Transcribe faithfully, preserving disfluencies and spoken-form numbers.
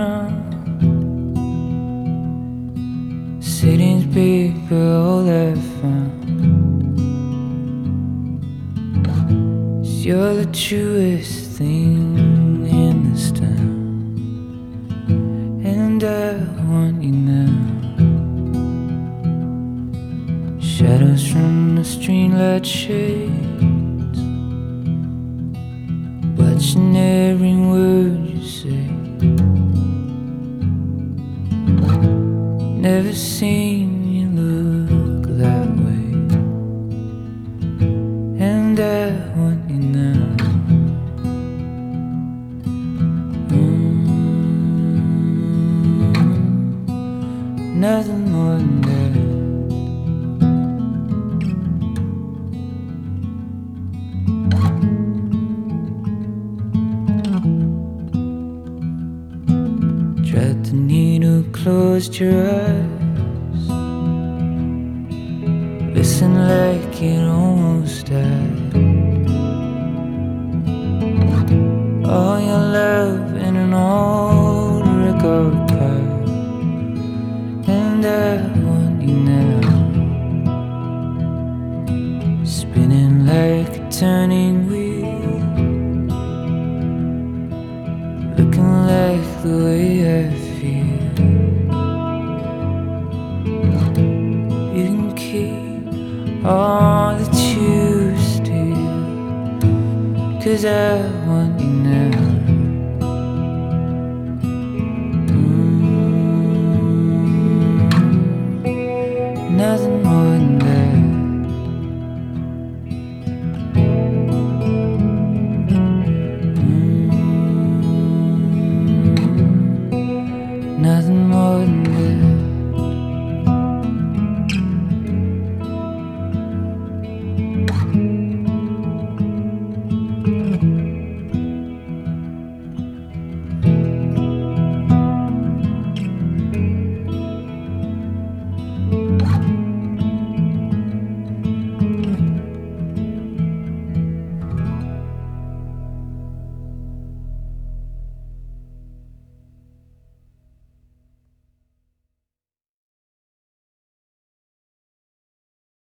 around. City's big, but all I found is you're the truest thing in this town, and I want you now. Shadows from the streetlight shades, watching every word you say. Never seen you look that way, and I want you now. mm, Nothing more than that. Tried the needle, closed your eyes, listen like it almost died. All your love in an old record pile, and I want you now. Spinning like a turning wheel, looking like the way I feel. You can keep all that you steal, 'cause I want you now. mm, Nothing